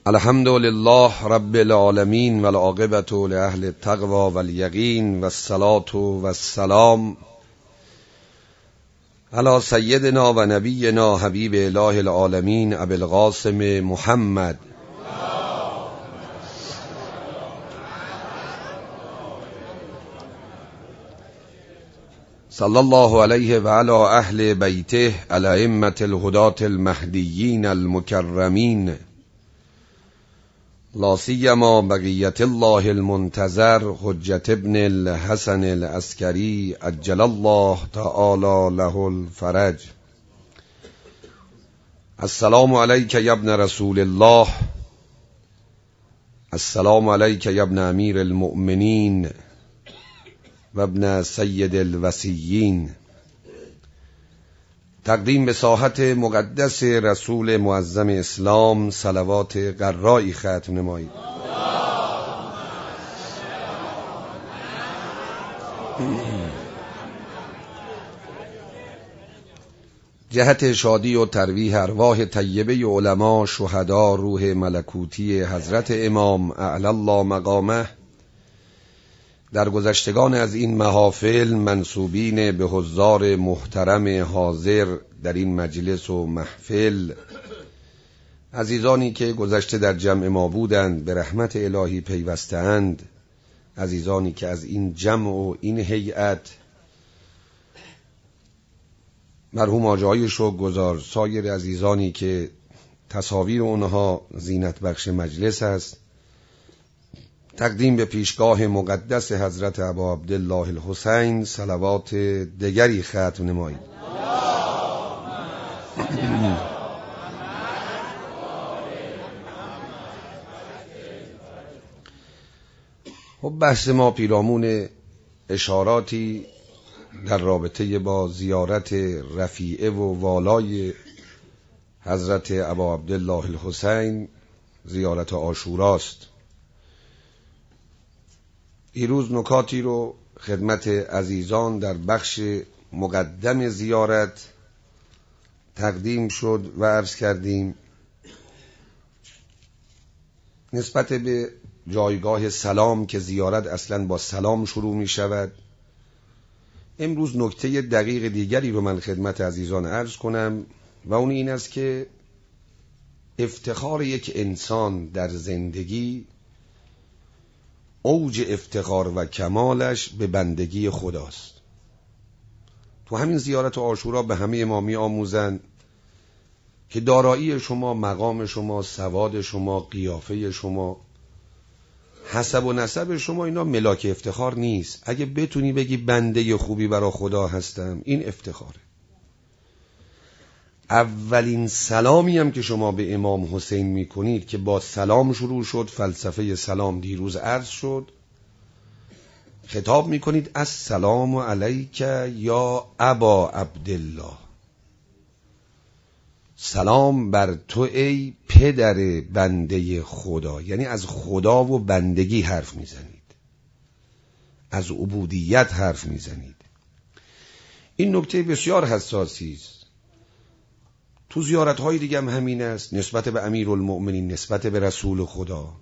الحمد لله رب العالمین و العاقبة لأهل التقوى واليقین و الصلاة و السلام علی سیدنا و نبینا حبیب اله العالمین ابی القاسم محمد صلی الله علیه و علی اهل بیته الائمة الهداة المهدیین المکرمین لا سیما بقیت الله المنتظر حجت ابن الحسن العسکری عجل الله تعالی له الفرج. السلام علیک یا ابن رسول الله، السلام علیک یا ابن امیر المؤمنین و ابن سید الوصیین. تقدیم به ساحت مقدس رسول معظم اسلام صلوات قرایی ختم نمایید. جهت شادی و ترویح ارواح طیبه علما، شهدا، روح ملکوتی حضرت امام اعلی الله مقامه، در گذشتگان از این محافل منسوبین به حضار محترم حاضر در این مجلس و محفل، عزیزانی که گذشته در جمع ما بودند به رحمت الهی پیوسته‌اند، عزیزانی که از این جمع و این هیئت مرحوم آجای شکرگزار، سایر عزیزانی که تصاویر اونها زینت بخش مجلس است، تقدیم به پیشگاه مقدس حضرت ابا عبدالله الحسین صلوات دگری ختم نمایید. خب بحث ما پیرامون اشاراتی در رابطه با زیارت رفیعه و والای حضرت ابا عبدالله الحسین، زیارت عاشوراست. دیروز نکاتی رو خدمت عزیزان در بخش مقدم زیارت تقدیم شد و عرض کردیم. نسبت به جایگاه سلام که زیارت اصلا با سلام شروع می شود، امروز نکته دقیق دیگری رو من خدمت عزیزان عرض کنم و اون این است که افتخار یک انسان در زندگی، اوج افتخار و کمالش به بندگی خداست. تو همین زیارت عاشورا به همه ما می آموزند که دارایی شما، مقام شما، سواد شما، قیافه شما، حسب و نسب شما، اینا ملاک افتخار نیست. اگه بتونی بگی بنده خوبی برا خدا هستم، این افتخاره. اولین سلامی هم که شما به امام حسین می کنید که با سلام شروع شد، فلسفه سلام دیروز عرض شد، خطاب می کنید السلام علیک یا ابا عبدالله، سلام بر تو ای پدر بنده خدا. یعنی از خدا و بندگی حرف می زنید، از عبودیت حرف می زنید. این نکته بسیار حساسی است. تو زیارت‌های دیگه هم همین است، نسبت به امیرالمؤمنین، نسبت به رسول خدا.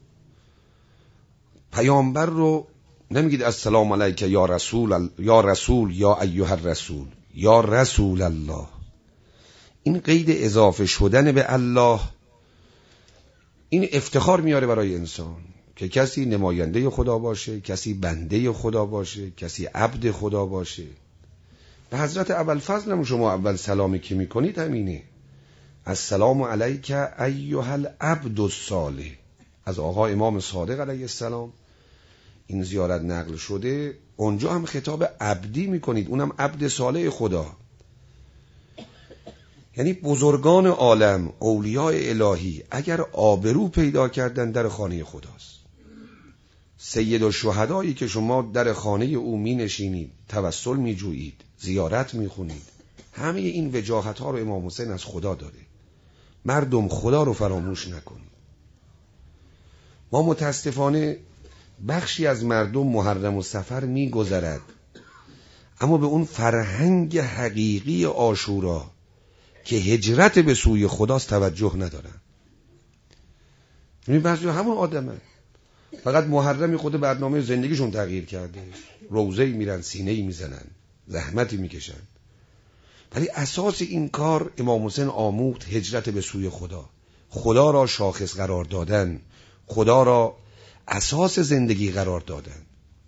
پیامبر رو نمیگید السلام علیک یا رسول یا ایها الرسول یا رسول الله. این قید اضافه شدن به الله، این افتخار میاره برای انسان که کسی نماینده خدا باشه، کسی بنده خدا باشه، کسی عبد خدا باشه. به حضرت ابوالفضل هم شما اول سلامی که میکنید همینه، السلام علیک ایها العبد الصالح. از آقا امام صادق علیه السلام این زیارت نقل شده، اونجا هم خطاب عبدی میکنید، اونم عبد صالح خدا. یعنی بزرگان عالم، اولیاء الهی اگر آبرو پیدا کردن در خانه خداست. سید الشهدایی که شما در خانه او می نشینید، توسل می جویید، زیارت می خونید، همه این وجاهت ها رو امام حسین از خدا داره. مردم خدا رو فراموش نکنید. ما متاسفانه بخشی از مردم محرم و سفر می گذرد، اما به اون فرهنگ حقیقی عاشورا که هجرت به سوی خداست توجه ندارن. این بعضی همون آدمه، فقط محرمی خود برنامه زندگیشون تغییر کرده، روزه‌ای میرن، سینه‌ای میزنن، زحمتی میکشن. ولی اساس این کار امام حسین آموخت هجرت به سوی خدا، خدا را شاخص قرار دادن، خدا را اساس زندگی قرار دادن.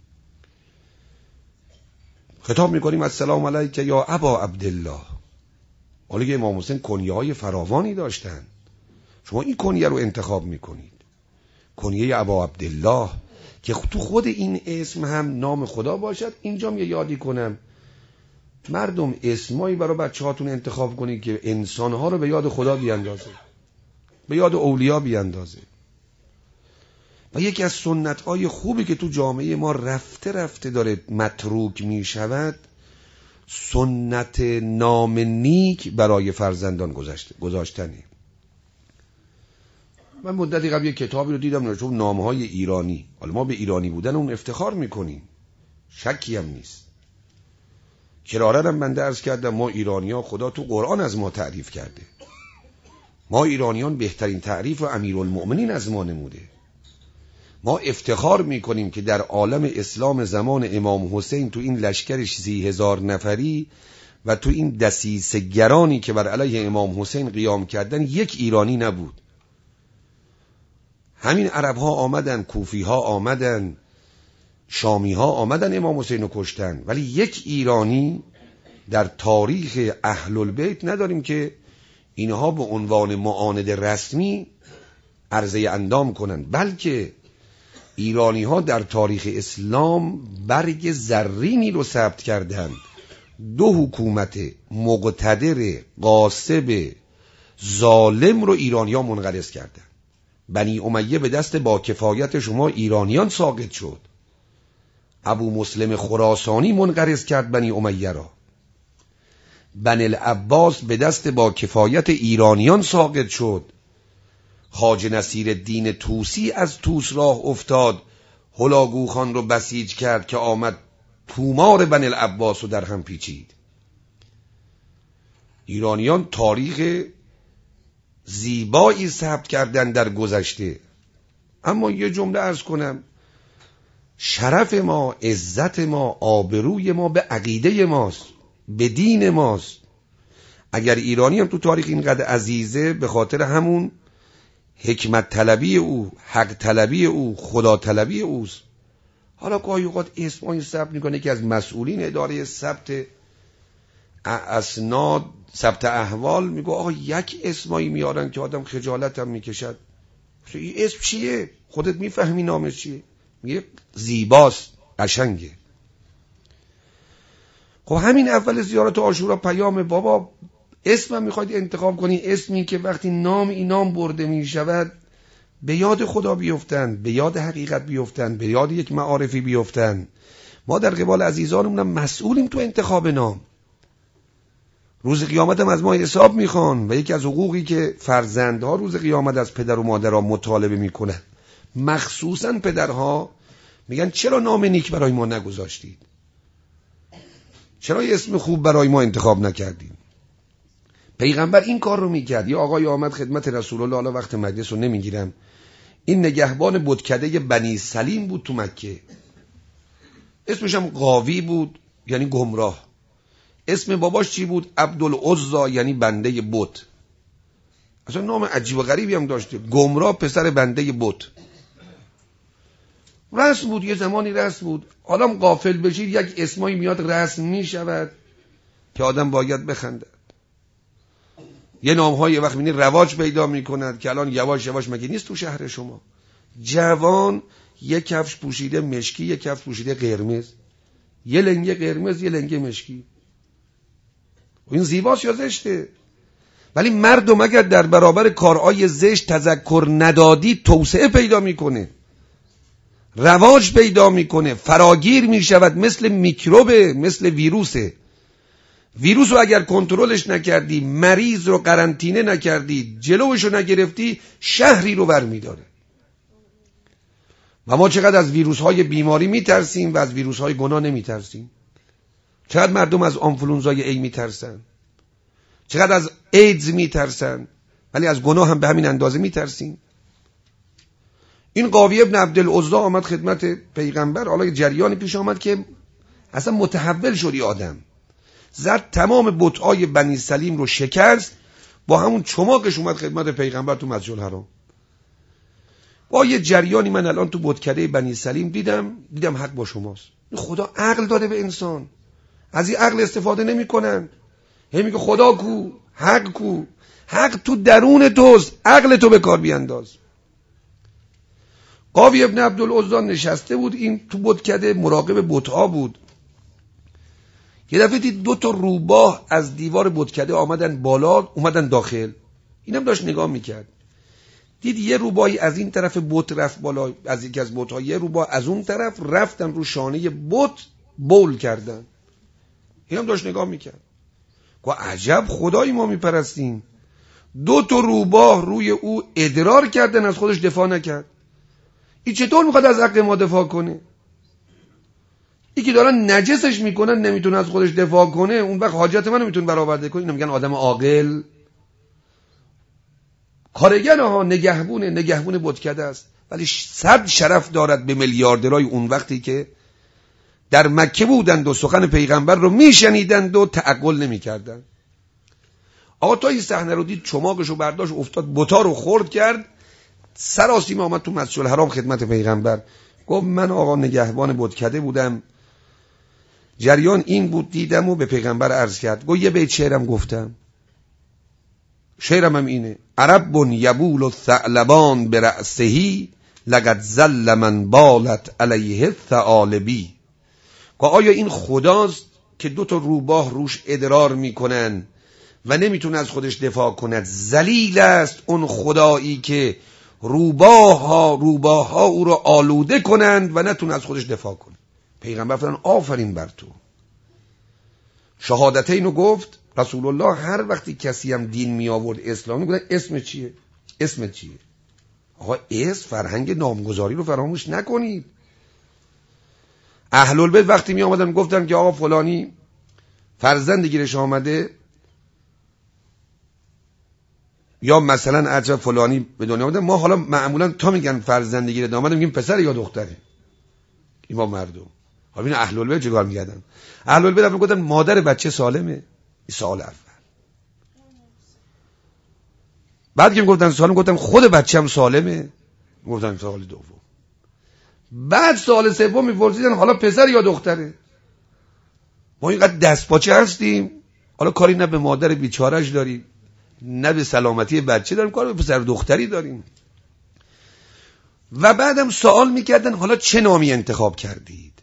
خطاب میکنیم السلام علیک یا ابا عبدالله. حالا که امام حسین کنیه‌های فراوانی داشتن، شما این کنیه رو انتخاب میکنید، کنیه ابا عبدالله، که تو خود این اسم هم نام خدا باشد. اینجا یه یادی کنم، مردم اسمایی برای بچه هاتون انتخاب کنید که انسانها رو به یاد خدا بیاندازه، به یاد اولیاء بیاندازه. و یکی از سنت‌های خوبی که تو جامعه ما رفته رفته داره متروک می شود، سنت نام نیک برای فرزندان گذاشتنه. من مدتی قبل یک کتابی رو دیدم نوشته نام‌های ایرانی. حالا ما به ایرانی بودن اون افتخار میکنیم، شکی هم نیست. کرارن هم بنده عرض کردم ما ایرانی‌ها خدا تو قرآن از ما تعریف کرده، ما ایرانیان بهترین تعریف و امیرالمؤمنین از ما نموده. ما افتخار میکنیم که در عالم اسلام زمان امام حسین تو این لشکر 30,000 نفری و تو این دسیسه گرانی که بر علیه امام حسین قیام کردن یک ایرانی نبود. همین عرب ها آمدن، کوفی ها آمدن، شامی ها آمدن امام حسین رو کشتن، ولی یک ایرانی در تاریخ اهل البیت نداریم که اینها به عنوان معاند رسمی عرضه اندام کنن. بلکه ایرانی ها در تاریخ اسلام برگ زرینی رو ثبت کردند. 2 حکومت مقتدر غاصب ظالم رو ایرانی ها منقرض کردند. بنی امیه به دست با کفایت شما ایرانیان ساقط شد. ابو مسلم خراسانی منقرض کرد بنی امیه را. بنی العباس به دست با کفایت ایرانیان ساقط شد. خواجه نصیرالدین طوسی از طوس راه افتاد، هلاکو خان رو بسیج کرد که آمد تومار بنی العباس رو در هم پیچید. ایرانیان تاریخ زیبایی ثبت کردن در گذشته. اما یه جمله عرض کنم، شرف ما، عزت ما، آبروی ما به عقیده ماست، به دین ماست. اگر ایرانی هم تو تاریخ اینقدر عزیزه، به خاطر همون حکمت طلبی او، حق طلبی او، خدا طلبی اوست. حالا گاهی اوقات اسمایی ثبت میکنه که از مسئولین اداره ثبت اسناد، ثبت احوال، میگه آقا یک اسمایی میارن که آدم خجالت هم میکشد. این اسم چیه؟ خودت میفهمی نامش چیه؟ میگه زیباست، قشنگه. خب همین اول زیارت عاشورا پیام بابا، اسمم میخواید انتخاب کنی، اسمی که وقتی نام برده میشود به یاد خدا بیفتن، به یاد حقیقت بیفتن، به یاد یک معارفی بیفتن. ما در قبال عزیزانمون مسئولیم تو انتخاب نام. روز قیامت هم از ما حساب میخوان و یکی از حقوقی که فرزندها روز قیامت از پدر و مادرها مطالبه میکنن، مخصوصا پدرها، میگن چرا نام نیک برای ما نگذاشتید؟ چرا اسم خوب برای ما انتخاب نکردید؟ پیغمبر این کار رو میکرد. یه آقای آمد خدمت رسول الله، حالا وقت مجلس رو نمیگیرم، این نگهبان بتکده بنی سلیم بود تو مکه، اسمش هم قاوی بود یعنی گمراه. اسم باباش چی بود؟ عبدالعزا یعنی بنده بت. اصلا نام عجیب و غریبی هم داشته، گمراه پسر بنده بت. رسم بود، یه زمانی رسم بود. حالا غافل بشید یک اسمایی میاد رسم میشود که آدم باید بخنده. یه نام‌های وقت می‌بینی رواج پیدا می‌کند که الان یواش یواش مگه نیست تو شهر شما؟ جوان یک کفش پوشیده مشکی، یک کفش پوشیده قرمز، یه لنگه قرمز، یه لنگه مشکی. این زیباست یا زشته؟ ولی مردم اگر در برابر کارهای زشت تذکر ندادی توسعه پیدا میکنه، رواج پیدا میکنه، فراگیر میشود، مثل میکروبه، مثل ویروسه. ویروس رو اگر کنترلش نکردی، مریض رو قرنطینه نکردی، جلوش رو نگرفتی، شهری رو برمیداره. و ما چقدر از ویروس‌های بیماری میترسیم و از ویروس‌های گناه نمیترسیم. چقدر مردم از آنفلونزای ای میترسن، چقدر از ایدز میترسن، ولی از گناه هم به همین اندازه میترسیم. این قاوی ابن عبدالعزی آمد خدمت پیغمبر. حالا جریانی پیش آمد که اصلا متحول شدی آدم، زد تمام بت‌های بنی سلیم رو شکست، با همون چماقش اومد خدمت پیغمبر تو مسجد الحرام. با یه جریانی من الان تو بتکده بنی سلیم دیدم حق با شماست. خدا عقل داده به انسان، از این عقل استفاده نمی‌کنن. میگه خدا کو، حق کو؟ حق تو درون توست، عقل تو به کار بیانداز. قاوی ابن عبدالعزی نشسته بود این تو بتکده، مراقب بت‌ها بود. یه دفعه دید 2 تا روباه از دیوار بتکده آمدن بالا، اومدن داخل. اینم داشت نگاه میکرد، دید یه روباهی از این طرف بت رفت بالا، از یکی از بت‌ها یه روباه از اون طرف رفتن رو شانه بت بول کردن. اینم داشت نگاه میکرد. گفت عجب خدایی ما میپرستیم. 2 تا روباه روی او ادرار کردن، از خودش دفاع نکرد. این چطور میخواد از حق ما دفاع کنه؟ این که دارن نجسش میکنن نمیتونه از خودش دفاع کنه، اون وقت حاجت منو میتونه برآورده کنه. اینو میگن آدم عاقل. کارگر ها نگهبون بتکده است، ولی 100 شرف دارد به میلیاردرای اون وقتی که در مکه بودند و سخن پیغمبر رو میشنیدند و تعقل نمیکردند. آقا تا این صحنه رو دید، چماقش رو برداشت افتاد بتا رو خورد کرد، سراسیمه آمد تو مسجد الحرام خدمت پیغمبر. گفت من آقا نگهبان بتکده بودم، جریان این بود دیدم و به پیغمبر عرض کرد. گفت یه بیت شعرم گفتم، شعرم هم اینه: عرب یبول الثعلبان برأسه لقد ذل من بالت علیه الثعالبی. گفت آیا این خداست که 2 تا روباه روش ادرار میکنن و نمیتونه از خودش دفاع کند؟ ذلیل است اون خدایی که روباه ها او رو آلوده کنند و نتونه از خودش دفاع کنه. پیغمبر فرمان آفرین بر تو. شهادتینو گفت رسول الله. هر وقتی کسی هم دین می آورد اسلامی، گفتن اسمت چیه؟ آقا اسم فرهنگ نامگذاری رو فراموش نکنید. اهل البیت وقتی می آمدن گفتن که آقا فلانی فرزند گیرش آمده، یا مثلا عجب فلانی به دنیا آمده، ما حالا معمولا تا میگن فرزند گیرش آمده میگیم پسر یا دختره. این با مردم. حالا این اهل البیت چیکار می‌کردن؟ اهل البیت میگفتن مادر بچه سالمه. این سوال اول. بعد که میگفتن سالم، گفتن خود بچه‌م سالمه. گفتن سوال دوم. بعد سوال سوم میپرسیدن حالا پسر یا دختره. ما اینقدر دستپاچه هستیم، حالا کاری نه به مادر بیچاره‌اش داریم، نه به سلامتی بچه داریم، کار به پسر دختری داریم. و بعدم سوال میکردن حالا چه نامی انتخاب کردید؟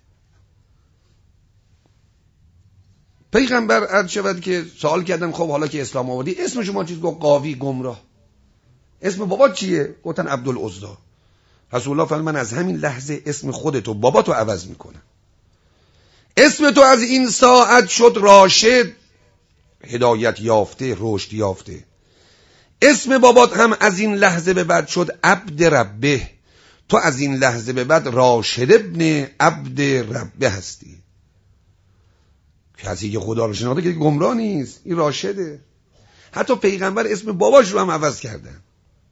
پیغمبر عرض شود که سوال کردن خب حالا که اسلام آوردی اسم شما چیز؟ گفت قاوی، گمراه. اسم بابا چیه؟ گفتن عبدالعزی. رسول الله فرمود من از همین لحظه اسم خودتو باباتو عوض میکنم. اسم تو از این ساعت شد راشد، هدایت یافته، رشد یافته. اسم بابات هم از این لحظه به بعد شد عبد ربه. تو از این لحظه به بعد راشد ابن عبد ربه هستی. کسی که خدا رو شناخته که گمراه نیست، این راشده. حتی پیغمبر اسم باباش رو هم عوض کردن.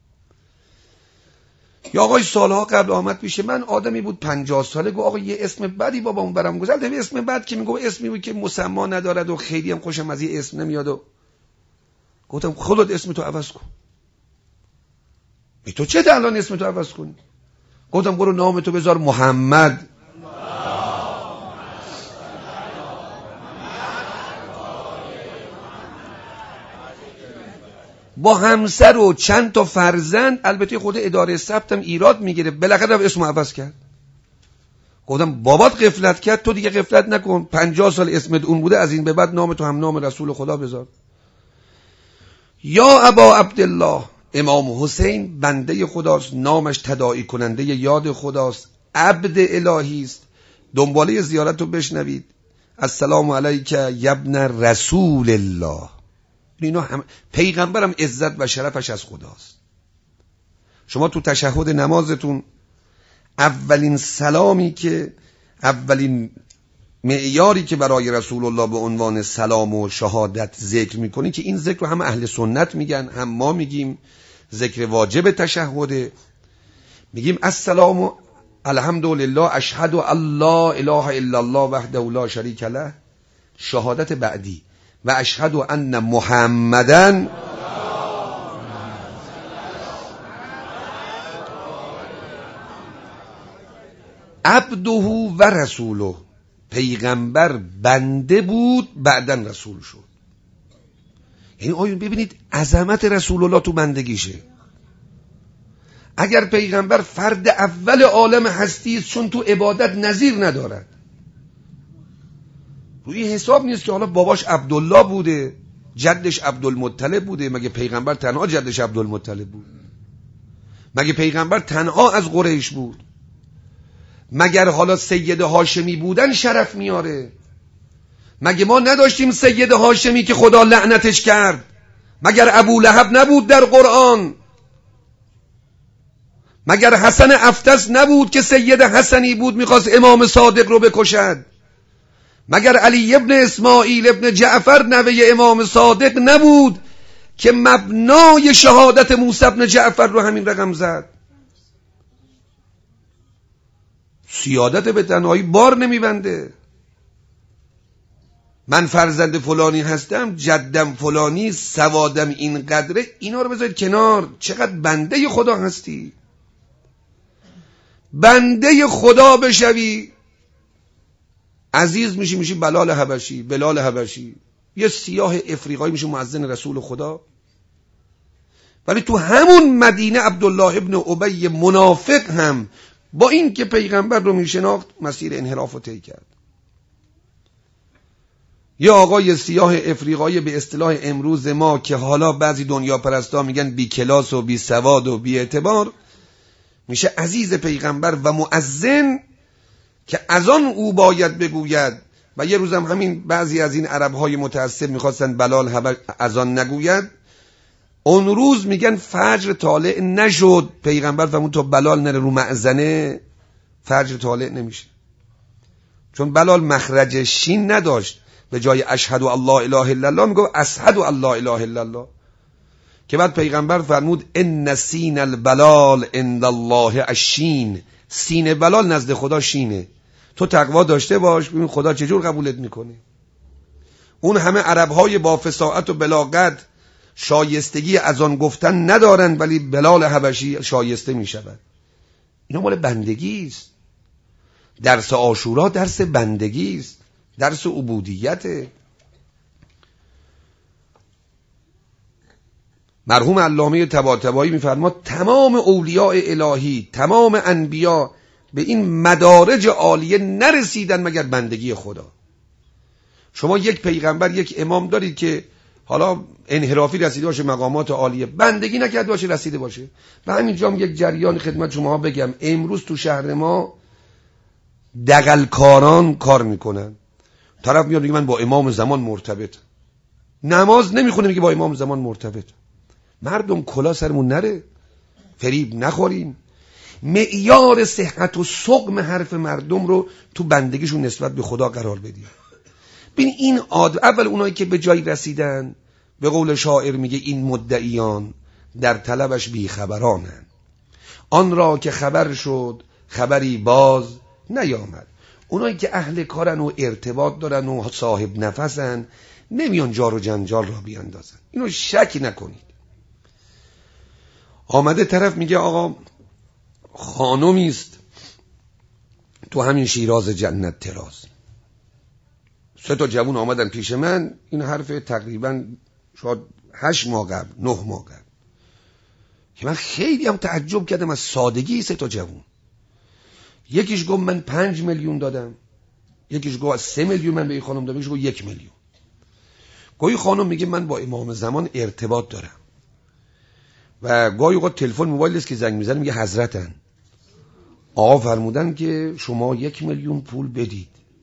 یا آقای سالها قبل آمد پیش من، آدمی بود 50 ساله، گفت آقا یه اسم بدی بابام برام گذاشت. اسم بد که میگه اسمی بود که مسما ندارد و خیلی هم خوشم از این اسم نمیاد. و گفتم خودت اسم تو عوض کن. تو چه الان اسم تو عوض کنی؟ گفتم برو نام تو بذار محمد. با همسر و چند تا فرزند، البته خود اداره ثبتم ایراد میگیره، بالاخره اسمو عوض کرد. گفتم بابات غفلت کرد، تو دیگه غفلت نکن. 50 سال اسمت اون بوده، از این به بعد نام تو هم نام رسول خدا بذار. یا ابا عبدالله، امام حسین بنده خداست، نامش تداعی کننده یاد خداست، عبد الهی است. دنباله زیارت رو بشنوید. السلام علیک یبن رسول الله. اینا هم پیغمبرم عزت و شرفش از خداست. شما تو تشهد نمازتون اولین سلامی که، اولین معیاری که برای رسول الله به عنوان سلام و شهادت ذکر میکنی، که این ذکر رو هم اهل سنت میگن هم ما میگیم، ذکر واجب تشهده. میگیم السلام الحمدلله اشهد ان لا اله الا الله وحده لا شریک له، شهادت بعدی، و اشهد ان محمدن عبده و رسوله، پیغمبر بنده بود بعدن رسول شد. یعنی آیون ببینید عظمت رسول الله تو بندگیشه. اگر پیغمبر فرد اول عالم هستی است، چون تو عبادت نظیر ندارد. روی حساب نیست که حالا باباش عبدالله بوده، جدش عبدالمطلب بوده. مگه پیغمبر تنها جدش عبدالمطلب بود؟ مگه پیغمبر تنها از قریش بود؟ مگر حالا سید هاشمی بودن شرف میاره؟ مگه ما نداشتیم سید هاشمی که خدا لعنتش کرد؟ مگر ابو لهب نبود در قرآن؟ مگر حسن افتس نبود که سید حسنی بود میخواست امام صادق رو بکشد؟ مگر علی ابن اسماعیل ابن جعفر نوه امام صادق نبود که مبنای شهادت موسی ابن جعفر رو همین رقم زد؟ سیادت به تنهایی بار نمیبنده. من فرزند فلانی هستم، جدم فلانی، سوادم این قدره، اینا رو بذارید کنار. چقدر بنده خدا هستی. بنده خدا بشوی عزیز میشی بلال حبشی، یه سیاه افریقایی میشه مؤذن رسول خدا. ولی تو همون مدینه عبدالله ابن ابی منافق هم با این که پیغمبر رو میشناخت مسیر انحراف رو طی کرد. یا آقای سیاه افریقایی به اصطلاح امروز ما که حالا بعضی دنیا پرستا میگن بی کلاس و بی سواد و بی اعتبار، میشه عزیز پیغمبر و مؤذن که از آن او باید بگوید. و یه روزم همین بعضی از این عربهای متعصب میخواستن بلال از آن نگوید. اون روز میگن فجر طالع نشد، پیغمبر فرمود تا بلال نره رو مأذنه فجر طالع نمیشه. چون بلال مخرج شین نداشت، به جای اشهد ان لا اله الا الله میگفت اشهد ان لا اله الا الله، که بعد پیغمبر فرمود ان سین البلال عند الله الشین، سین بلال نزد خدا شینه. تو تقوا داشته باش ببین خدا چجور قبولت میکنه. اون همه عربهای با فصاحت و بلاغت شایستگی از آن گفتن ندارن، ولی بلال حبشی شایسته میشود. اینا مال بندگی است. درس عاشورا درس بندگی است، درس عبودیت. مرحوم علامه طباطبایی میفرماد تمام اولیاء الهی، تمام انبیا به این مدارج عالیه نرسیدن مگر بندگی خدا. شما یک پیغمبر، یک امام دارید که حالا انحرافی رسیده باشه مقامات عالیه، بندگی نکرده باشه رسیده باشه. و همینجا یک جریان خدمت شما بگم، امروز تو شهر ما دغلکاران کار میکنن. طرف میاد میگه من با امام زمان مرتبط، نماز نمیخونه میگه با امام زمان مرتبط. مردم کلا سرمون نره، فریب نخوریم. معیار صحت و سقم حرف مردم رو تو بندگیشون نسبت به خدا قرار بدیم. ببین این اول اونایی که به جایی رسیدن، به قول شاعر میگه این مدعیان در طلبش بیخبرانن، آن را که خبر شد خبری باز نیامد. اونایی که اهل کارن و ارتباط دارن و صاحب نفسن نمیان جار و جنجال را بیاندازن. اینو شک نکنید. آمده طرف میگه آقا خانمی است تو همین شیراز جنت تراز. 3 جوون آمدن پیش من، این حرف تقریبا شاید 8 ماه قبل 9 ماه قبل، که من خیلی هم تعجب کردم از سادگی 3 جوون. یکیش گفت من 5 میلیون دادم، یکیش گفت 3 میلیون من به این خانم دادم، یکیش گفت 1 میلیون. گاهی خانم میگه من با امام زمان ارتباط دارم، و گاهی اوقات تلفن موبایل است که زنگ میزنه میگه حضرتن آقا فرمودن که شما 1 میلیون پول بدید.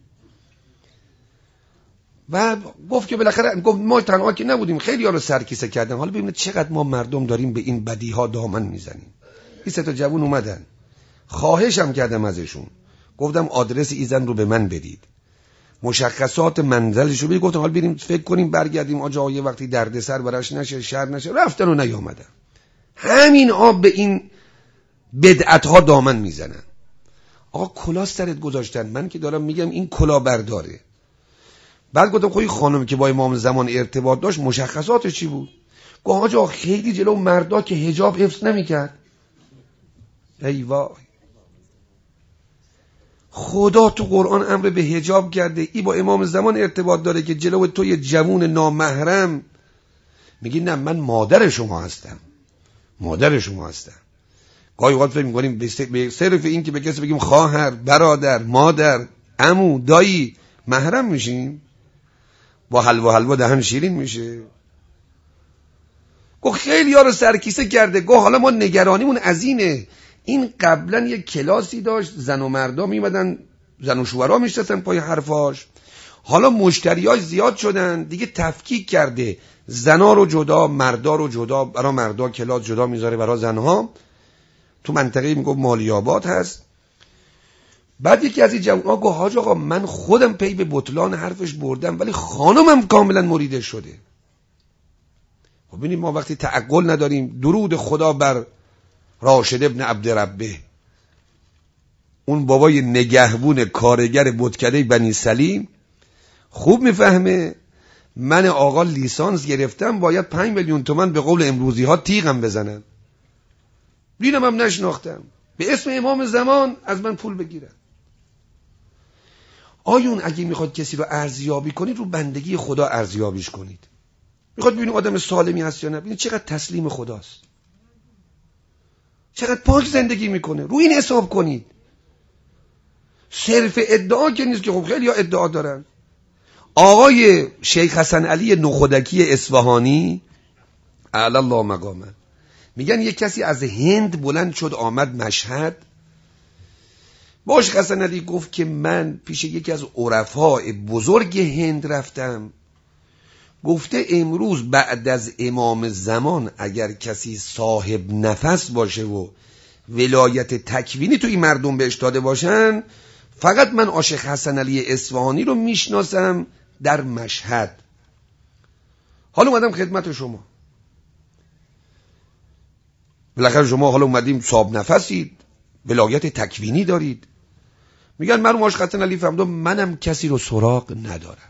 و گفت که بالاخره گفت ما تنها که نبودیم، خیلی ها رو سرکیسه کردم، حالا ببینید چقدر ما مردم داریم به این بدیها دامن میزنیم. این 3 جوون اومدن، خواهشم کردم ازشون، گفتم آدرس ایزن رو به من بدید، مشخصات منزلش رو بدید. گفتم حالا بریم فکر کنیم برگردیم آجا یه وقتی دردسر براش نشه، شر نشه. رفتن و نیامدن. همین آب به این بدعت ها دامن میزنن. آقا کلاه سرت گذاشتن، من که دارم میگم این کلاه برداره. بعد گفتم خب این خانم که با امام زمان ارتباط داشت مشخصاتش چی بود؟ گفت آقا خیلی جلو مردا که حجاب حفظ نمیکرد. ای وای، خدا تو قرآن امر به حجاب کرده، ای با امام زمان ارتباط داره که جلو تو یه جوون نامحرم میگی نه من مادر شما هستم، مادر شما هستم. گاهی اوقات فکر می‌کنیم به صرف این که به کسی بگیم خواهر، برادر، مادر، عمو، دایی محرم میشیم، با حلوا دهن شیرین میشه. گفت خیلی ها رو سرکیسه کرده. گفت حالا ما نگرانیمون از اینه، این قبلا یک کلاسی داشت زن و مردا میمدن، زن و شوهرها میشستن پای حرفاش، حالا مشتریاش زیاد شدن دیگه تفکیک کرده، زنا رو جدا، مردا رو جدا، برای مردا کلاس جدا میذاره، برای زنها تو منطقه میگفت مالیاباد هست. بعد یکی از این جوان‌ها گفت حاج آقا من خودم پی به بطلان حرفش بردم ولی خانمم کاملا مریدش شده. خب ببینید ما وقتی تعقل نداریم، درود خدا بر راشد ابن عبدربه، اون بابای نگهبون کارگر بتکده بنی سلیم، خوب میفهمه من آقا لیسانس گرفتم باید 5 میلیون تومان به قول امروزی ها تیغم بزنن، دینم هم نشناختم، به اسم امام زمان از من پول بگیرن. آیون اگه میخواد کسی رو ارزیابی کنید رو بندگی خدا ارزیابیش کنید. میخواد ببینید آدم سالمی هست یا نه، ببینید چقدر تسلیم خداست، چقدر پاک زندگی میکنه، رو این حساب کنید. صرف ادعا که نیست که خب خیلی ها ادعا دارن. آقای شیخ حسن علی نخودکی اصفهانی اعلی الله مقامه، میگن یک کسی از هند بلند شد آمد مشهد، باش حسن علی گفت که من پیش یکی از عرفای بزرگ هند رفتم، گفته امروز بعد از امام زمان اگر کسی صاحب نفس باشه و ولایت تکوینی توی مردم بهش داده باشن، فقط من عاشق حسن علی اصفهانی رو میشناسم در مشهد. حالا اومدم خدمت شما، بالاخره شما حالا اومدیم صاحب نفسید، ولایت تکوینی دارید. میگن من عاشق حسن علی فهمیدم، منم کسی رو سراغ ندارم،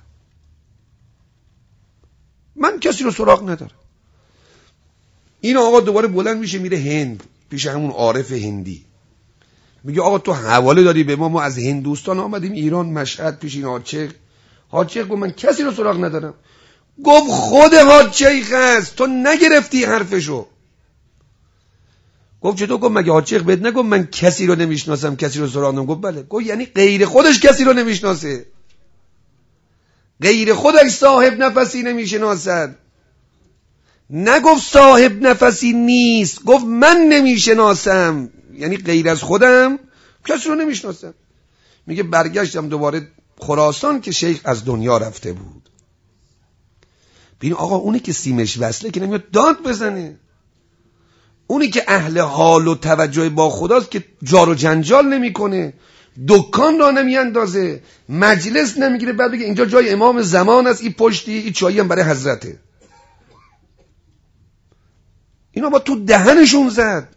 من کسی رو سراغ ندارم. این آقا دوباره بلند میشه میره هند پیش همون عارف هندی، میگه آقا تو حواله داری به ما از هندوستان آمدیم ایران مشهد پیش این حاج شیخ گفت من کسی رو سراغ ندارم. گفت خود حاج شیخ هست، تو نگرفتی حرفشو. گفت چطور؟ گفت مگه حاج شیخ بهت نگفت من کسی رو نمیشناسم کسی رو سراغ ندارم؟ گفت بله. گفت یعنی غیر خودش کسی رو نمیشناسه، غیر خودش صاحب نفسی نمیشناسد. نگفت صاحب نفسی نیست، گفت من نمیشناسم، یعنی غیر از خودم کسی رو نمیشناسم. میگه برگشتم دوباره خراسان که شیخ از دنیا رفته بود. ببین آقا اونی که سیمش وصله که نمیاد داد بزنه، اونی که اهل حال و توجه با خداست که جار و جنجال نمیکنه، دکان را نمیاندازه، مجلس نمیگیره بعد بگه اینجا جای امام زمان است، این پشتی، این چایی هم برای حضرته. اینا با تو دهنشون زد.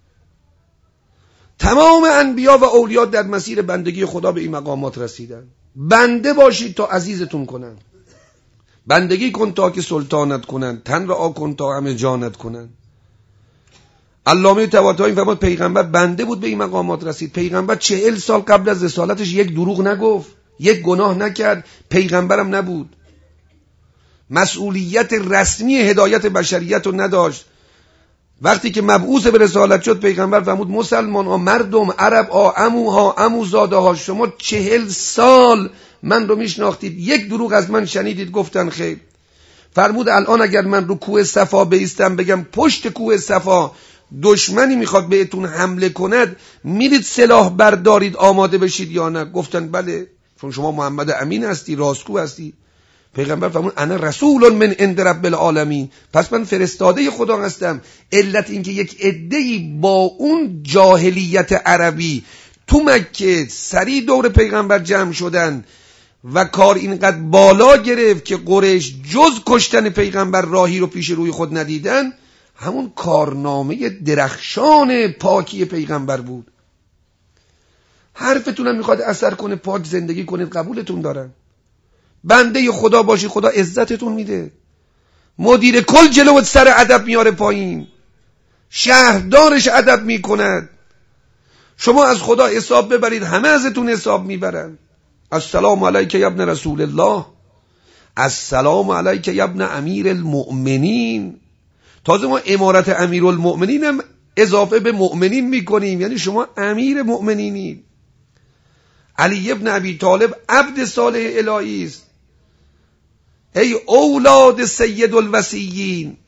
تمام انبیا و اولیاء در مسیر بندگی خدا به این مقامات رسیدن. بنده باشید تا عزیزتون کنن، بندگی کن تا که سلطانت کنن، تن را کن تا همه جانت کنن. علامه طباطبایی فرمود پیغمبر بنده بود به این مقامات رسید. پیغمبر 40 سال قبل از رسالتش یک دروغ نگفت، یک گناه نکرد، پیغمبرم نبود، مسئولیت رسمی هدایت بشریت رو نداشت. وقتی که مبعوث به رسالت شد پیغمبر فرمود مسلمان ها، مردم، عرب ها، عموها، عموزاده ها، شما 40 سال من رو میشناختید، یک دروغ از من شنیدید؟ گفتن خیر. فرمود الان اگر من رو کوه صفا بیستم بگم پشت کوه صفا دشمنی میخواد بهتون حمله کند، میرید سلاح بردارید آماده بشید یا نه؟ گفتن بله، چون شما محمد امین هستی، راستگو هستی. پیغمبر فرمود انا رسول من عند رب العالمین، پس من فرستاده خدا هستم. علت این که یک عده‌ای با اون جاهلیت عربی تو مکه سری دور پیغمبر جمع شدن و کار اینقدر بالا گرفت که قریش جز کشتن پیغمبر راهی رو پیش روی خود ندیدن، همون کارنامه درخشان پاکی پیغمبر بود. حرفتون هم میخواد اثر کنه، پاک زندگی کنید، قبولتون دارن. بنده خدا باشی، خدا عزتتون میده. مدیر کل جلوت سر ادب میاره پایین، شهردارش ادب میکند. شما از خدا حساب ببرید، همه ازتون حساب میبرن. السلام علیک یا ابن رسول الله، السلام علیک یا ابن امیر المؤمنین. تازه ما امارت امیر المؤمنین هم اضافه به مؤمنین میکنیم، یعنی شما امیر مؤمنینید. علی ابن ابی طالب عبد صالح الهی است. ای اولاد سید الوصیین،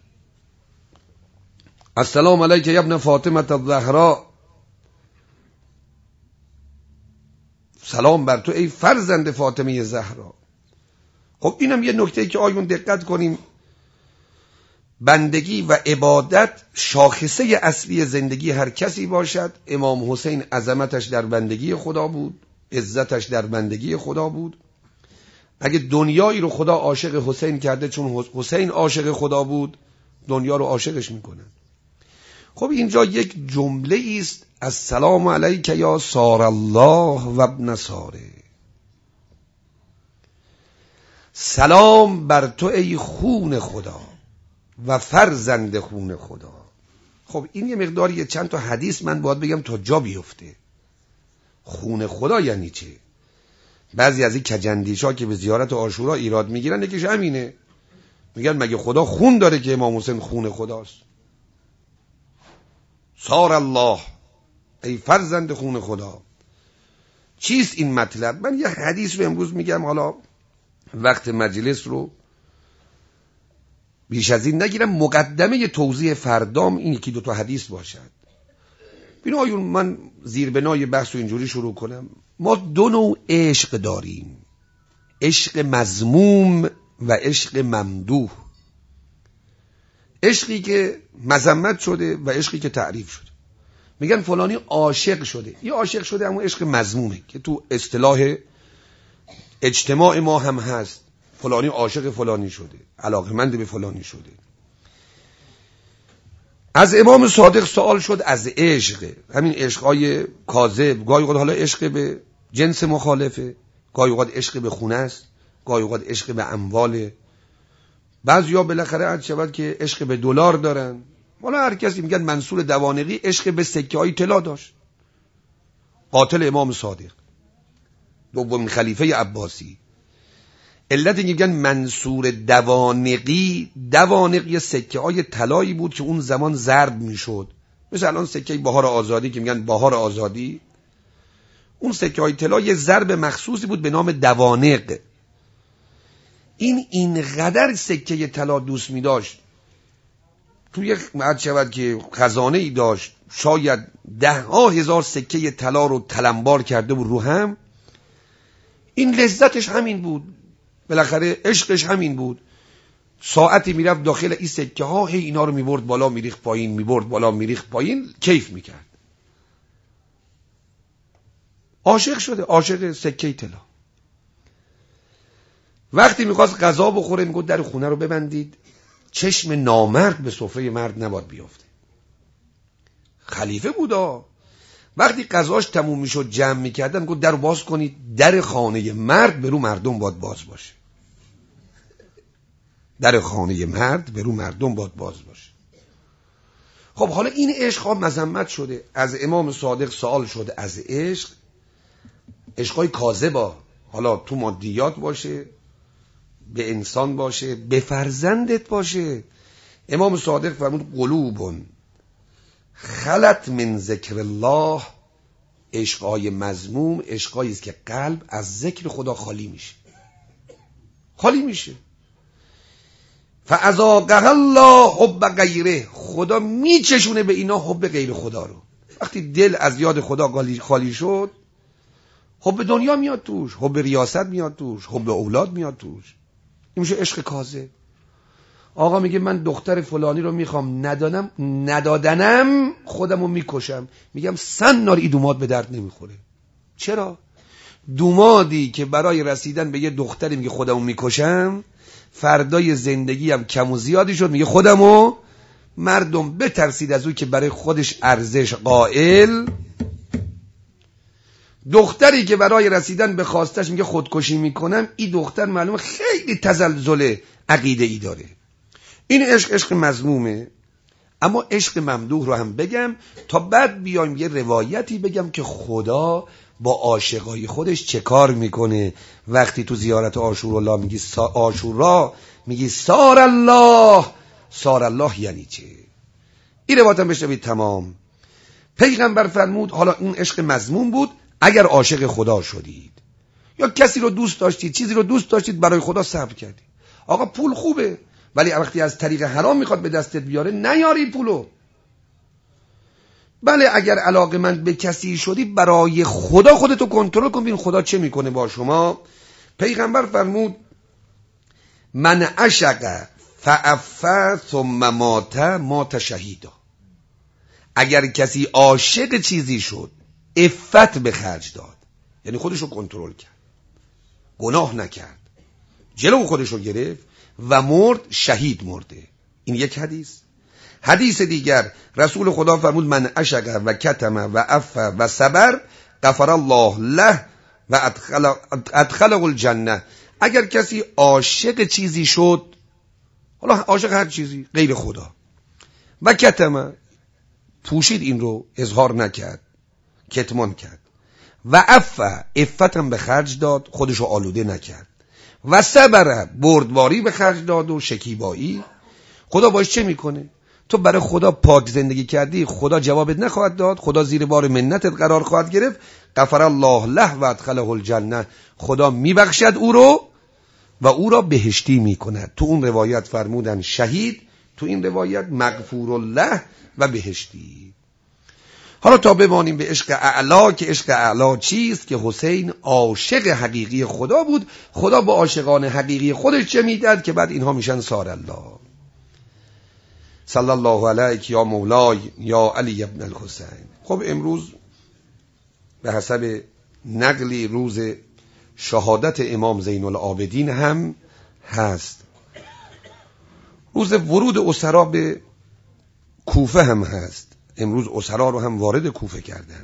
السلام علیک یا ابن فاطمه الزهرا، سلام بر تو ای فرزند فاطمه زهرا. خب اینم یه نکته که آیون دقت کنیم، بندگی و عبادت شاخصه اصلی زندگی هر کسی باشد. امام حسین عظمتش در بندگی خدا بود، عزتش در بندگی خدا بود. اگه دنیایی رو خدا عاشق حسین کرده، چون حسین عاشق خدا بود، دنیا رو عاشقش میکنه. خب اینجا یک جمله است، السلام علیک یا سار الله و ابن ساره، سلام بر تو ای خون خدا و فرزند خون خدا. خب این یه مقداری چند تا حدیث من باید بگم تا جا بیفته. خون خدا یعنی چه؟ بعضی از این کجندیشا که به زیارت عاشورا ایراد میگیرن یکیش همینه، میگن مگه خدا خون داره که امام حسین خون خداست؟ سار الله، ای فرزند خون خدا. چیست این مطلب؟ من یه حدیث رو امروز میگم، حالا وقت مجلس رو بیش از این نگیرم. مقدمه توضیح فردام این یکی دو تا حدیث باشد. ببین آیون، من زیر بنای بحث رو اینجوری شروع کنم. ما دو نوع عشق داریم، عشق مذموم و عشق ممدوح. عشقی که مذمت شده و عشقی که تعریف شده. میگن فلانی عاشق شده. یه عاشق شده اما عشق مذمومه که تو اصطلاح اجتماع ما هم هست. فلانی عاشق فلانی شده، علاقمند به فلانی شده. از امام صادق سوال شد از عشق، همین عشقای کاذب. گاهی اوقات حالا عشق به جنس مخالفه، گاهی اوقات عشق به خونه است، گاهی اوقات عشق به امواله. بعضیا بالاخره عرض شود که عشق به دلار دارن. حالا هر کسی، میگن منصور دوانقی عشق به سکه های طلا داشت، قاتل امام صادق، دومین خلیفه عباسی. علت اینکه میگن منصور دوانقی سکه های طلایی بود که اون زمان ضرب میشد. مثل الان سکه بهار آزادی که میگن بهار آزادی، اون سکه های طلا یه ضرب مخصوصی بود به نام دوانق. اینقدر سکه طلا دوست می داشت، توی عرض شود که خزانه ای داشت، شاید 10,000 سکه طلا رو تلمبار کرده بود رو هم. این لذتش همین بود، بالاخره عشقش همین بود. ساعتی میرفت داخل این سکه ها، هی اینا رو میبرد بالا میریخت پایین، میبرد بالا میریخت پایین، کیف میکرد. عاشق شده، عاشق سکه طلا. وقتی میخواست غذا بخوره میگفت در خونه رو ببندید، چشم نامرد به سفره مرد نباید بیافته. خلیفه بودا. وقتی غذاش تموم میشد جمع میکردن میگفت در باز کنید، در خانه مرد به رو مردم باید باز باشه. در خانه مرد به رو مردم باید باز باشه. خب حالا این عشق ها مذمت شده. از امام صادق سوال شده از عشق، عشقای کاذبا، حالا تو مادیات باشه، به انسان باشه، به فرزندت باشه. امام صادق فرمود قلوبون خلت من ذکر الله، عشقای مذموم عشقایی است که قلب از ذکر خدا خالی میشه، خالی میشه. فاذاقها الله حب غیره، خدا میچشونه به اینا حب غیر خدا رو. وقتی دل از یاد خدا خالی شد، حب دنیا میاد توش، حب ریاست میاد توش، حب اولاد میاد توش. این میشه عشق کاذب. آقا میگه من دختر فلانی رو میخوام، ندادنم خودمو میکشم. میگم سن نار ای دوماد به درد نمیخوره. چرا؟ دومادی که برای رسیدن به یه دختری میگه خودمو میکشم، فردای زندگی هم کم و زیادی شد میگه خودمو مردم بترسید از او که برای خودش ارزش قائل. دختری که برای رسیدن به خواستش میگه خودکشی میکنم، این دختر معلومه خیلی تزلزل عقیده ای داره. این عشق مذمومه. اما عشق ممدوح رو هم بگم تا بعد بیایم یه روایتی بگم که خدا با عاشقای خودش چه کار میکنه. وقتی تو زیارت عاشورالله میگی عاشورا میگی سار الله، سار الله یعنی چه؟ این روایت هم بشنوید تمام. پیغمبر فرمود حالا این عشق مذموم بود، اگر عاشق خدا شدید یا کسی رو دوست داشتید، چیزی رو دوست داشتید، برای خدا صبر کردید. آقا پول خوبه، ولی وقتی از طریق حرام میخواد به دستت بیاره نیاری پولو. بله اگر علاقه‌مند به کسی شدی، برای خدا خودتو کنترل کن، ببین خدا چه میکنه با شما. پیغمبر فرمود من عشق فعفا ثم مات شهیدا. اگر کسی عاشق چیزی شد، عفت به خرج داد، یعنی خودشو کنترل کرد، گناه نکرد، جلو خودشو گرفت و مرد، شهید مرده. این یک حدیث. حدیث دیگر رسول خدا فرمود من عشق و کتم و عفا و صبر غفر الله له و ادخله الجنه. اگر کسی عاشق چیزی شد، حالا عاشق هر چیزی غیر خدا، و کتم پوشید، این رو اظهار نکرد، کتمان کرد، و عفا عفتم به خرج داد، خودشو آلوده نکرد، و صبر بردباری به خرج داد و شکیبایی، خدا باش چه میکنه؟ تو برای خدا پاک زندگی کردی، خدا جوابت نخواهد داد، خدا زیر بار منتت قرار خواهد گرفت. غفر الله له و ادخله الجنه. خدا میبخشد او رو و او را بهشتی میکند. تو اون روایت فرمودن شهید، تو این روایت مغفور الله و بهشتی. حالا تا بمانیم به عشق اعلا، که عشق اعلا چیست؟ که حسین عاشق حقیقی خدا بود. خدا با عاشقان حقیقی خودش چه میداد که بعد اینها میشن سار الله. صلی الله علیک یا مولای یا علی ابن الحسین. خب امروز به حسب نقلی روز شهادت امام زین العابدین هم هست، روز ورود اسرا به کوفه هم هست. امروز اسرا رو هم وارد کوفه کردن،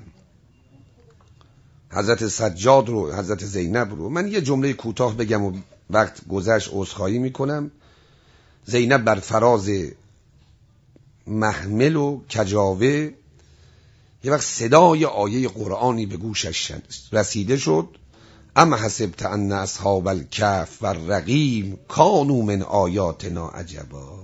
حضرت سجاد رو، حضرت زینب رو. من یه جمله کوتاه بگم و وقت گذشت عذرخواهی میکنم. زینب بر فراز محمل و کجاوه یه وقت صدای آیه قرآنی به گوشش رسیده شد. اما حسبت ان اصحاب الکهف و الرقیم کانوا من آیاتنا عجبا.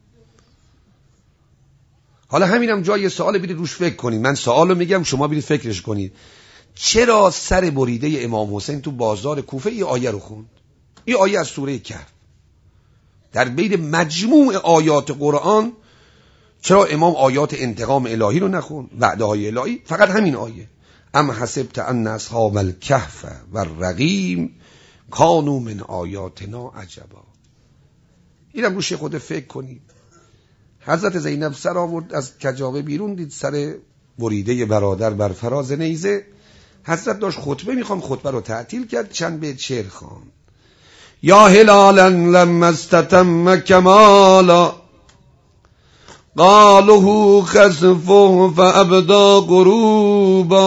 حالا همینم جای سوال، برید روش فکر کنید. من سوالو میگم، شما برید فکرش کنید. چرا سر بریده امام حسین تو بازار کوفه این آیه رو خوند؟ این آیه از سوره کهف در بین مجموع آیات قرآن. چرا امام آیات انتقام الهی رو نخوند، وعده های الهی؟ فقط همین آیه ام حسبت ان اصحاب الکهف و الرقیم کانوا من آیاتنا عجبا. اینم روش خود فکر کنید. حضرت زینب سر آورد از کجاوه بیرون، دید سر بریده برادر بر فراز نیزه. حضرت داشت خطبه میخوان، خطبه رو تعطیل کرد، چند بیت شعر خواند. یا هلالا لما استتم کمالا قاله خسفه فابدا غروبا.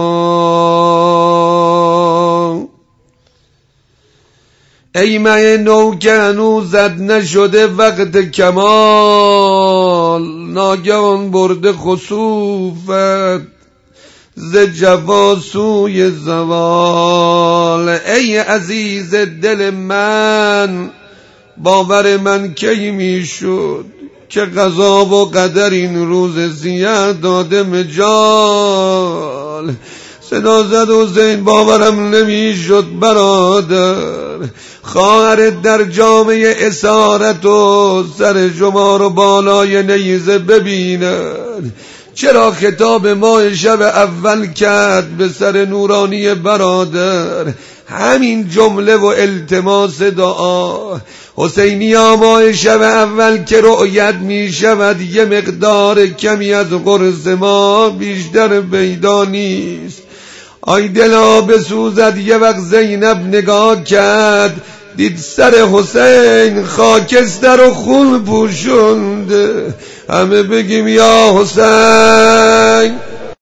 ای مه نو که هنوز زد نشده وقت کمال، ناگهان برده خسوفت ز جفا سوی زوال. ای عزیز دل من باور من کی میشد که قضا و قدر این روز زیه داده مجال. صدا زد حسین باورم نمیشد برادر، خواهر در جامعه اسارت و سر شما رو بالای نیزه ببیند. چرا خطاب ما شب اول کرد به سر نورانی برادر؟ همین جمله و التماس دعا. حسینی ما شب اول که رؤیت می شود، یه مقدار کمی از قرص ما بیشتر پیدا نیست. آی دلا بسوزد. یه وقت زینب نگاه کرد، دید سر حسین خاکستر و خون پوشنده. همه بگیم یا حسین.